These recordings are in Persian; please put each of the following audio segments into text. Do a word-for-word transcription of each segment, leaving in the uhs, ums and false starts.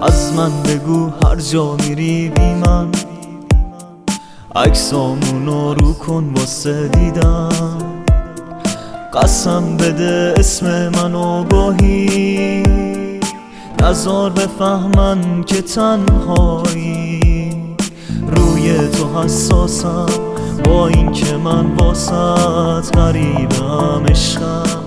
از من بگو هر جا میری بی من، عکسامونو رو کن واسه دیدم. قسم بده اسم منو گاهی نزار بفهمن که تنهایی. روی تو حساسم با این که من واسط غریبم عشقم.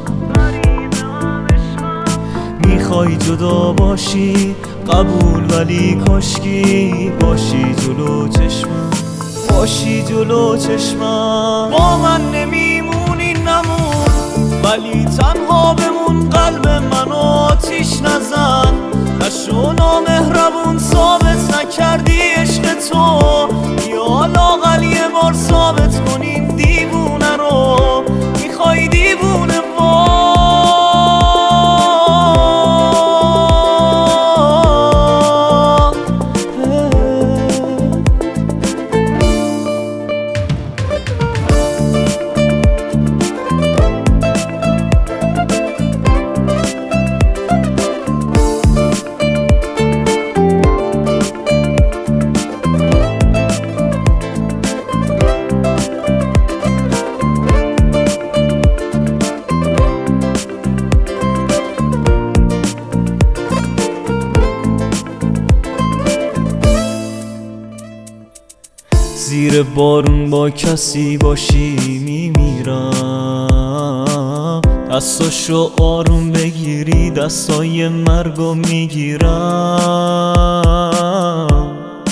میخوای جدا باشی قبول، ولی کاشکی باشی جلو چشمم، باشی جلو چشمم. با من نمیمونی نمون، ولی تنها بمون. قلب منو آتیش نزن، نشو نامهربون. ثابت نکردی عشق تو، یا لااقل یه بار ثابت کنیم دیوونه رو. میخوای دیوونه وای. زیر بارون با کسی باشی میمیرم، دستاشو آروم بگیری دستای مرگو میگیرم.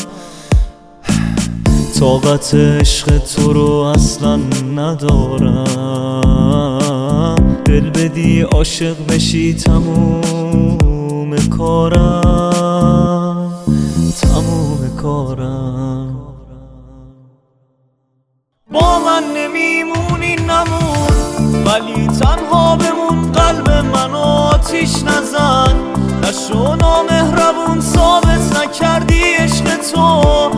طاقت عشق تو رو اصلا ندارم، دل بدی عاشق بشی تموم کارم، تموم کارم. با من نمیمونی نمون، ولی تنها بمون. قلب منو آتیش نزن، نشو نامهربون. ثابت نکردی عشق تو،